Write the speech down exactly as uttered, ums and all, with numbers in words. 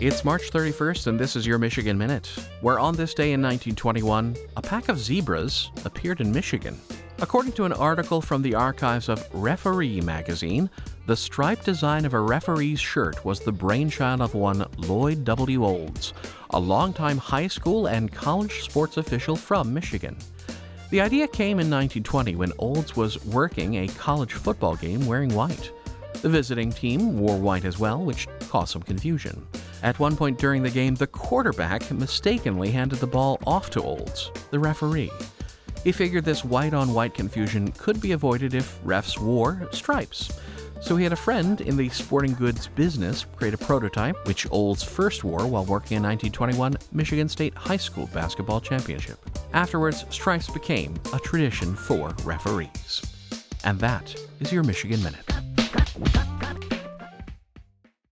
It's March thirty-first, and this is your Michigan Minute, where on this day in nineteen twenty-one, a pack of zebras appeared in Michigan. According to an article from the archives of Referee magazine, the striped design of a referee's shirt was the brainchild of one Lloyd W. Olds, a longtime high school and college sports official from Michigan. The idea came in nineteen twenty when Olds was working a college football game wearing white. The visiting team wore white as well, which caused some confusion. At one point during the game, the quarterback mistakenly handed the ball off to Olds, the referee. He figured this white-on-white confusion could be avoided if refs wore stripes. So he had a friend in the sporting goods business create a prototype, which Olds first wore while working in nineteen twenty-one Michigan State High School basketball championship. Afterwards, stripes became a tradition for referees. And that is your Michigan Minute.